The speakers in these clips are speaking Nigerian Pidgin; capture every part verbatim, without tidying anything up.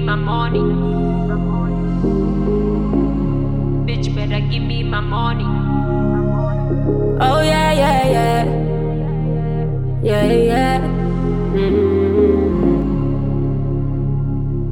my money. Bitch, better give me my money. Oh yeah, yeah, yeah. Yeah, yeah. Mm-hmm.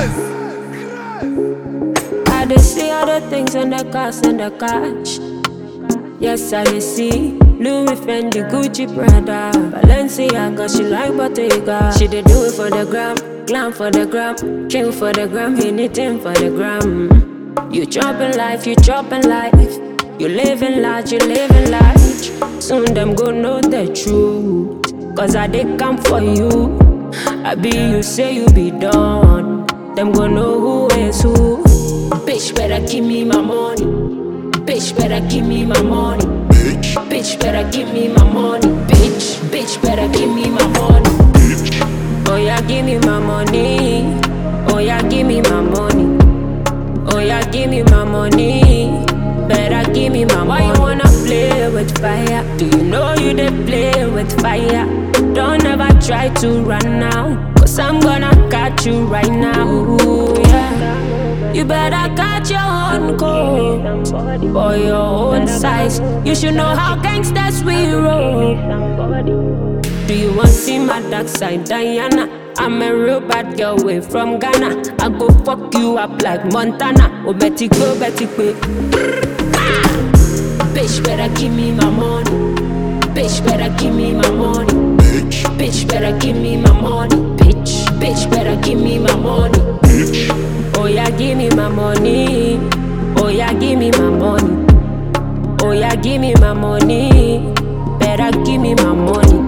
I just see all the things and the cars and the cash. Yes, I see Louis Fendi, Gucci, Prada, Balenciaga. She like Bottega. She did do it for the gram, glam for the gram, chill for the gram, anything for the gram. You chopping life, you chopping life. You living large, you living large. Soon them go know the truth, cause I did come for you. I be you say you be done, them go know who is who. Bitch better give me my money. Bitch better give me my money. Bitch, Bitch better give me my money. Bitch, bitch better give me my money. bitch, Oh yeah, give me my money. Oh yeah, give me my money. Oh yeah, give me my money. Better give me my money. Why you wanna play with fire? Do you know you dey play with fire? Don't ever try to run now, cause I'm gonna catch you right now. Ooh, yeah. You better catch your own code for your own size. You should know how gangsters we roll. Do you want to see my dark side, Diana? I'm a real bad girl way from Ghana. I go fuck you up like Montana. Oh Betty go, Betty go. Bitch better give me my money. Bitch better give me my money. bitch, Bitch better give me my money. Bitch, bitch better give me my money. bitch, Oh yeah, give me my money. Oh yeah, give me my money. Oh yeah, give me my money. Better give me my money.